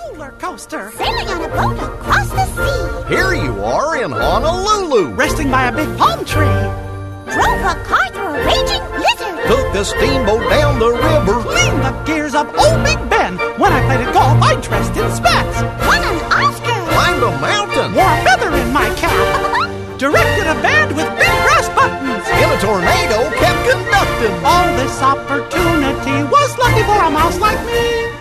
roller coaster. Sailing on a boat across the sea. Here you are in Honolulu. Resting by a big palm tree. Drove a car through a raging blizzard. Took a steamboat down the river. Cleaned the gears of old Big Ben. When I played at golf, I dressed in spats. Won an Oscar. Climbed a mountain. Wore a feather in my cap. Directed a band with big brass buttons. In a tornado, kept conducting. All this opportunity was lucky for a mouse like me.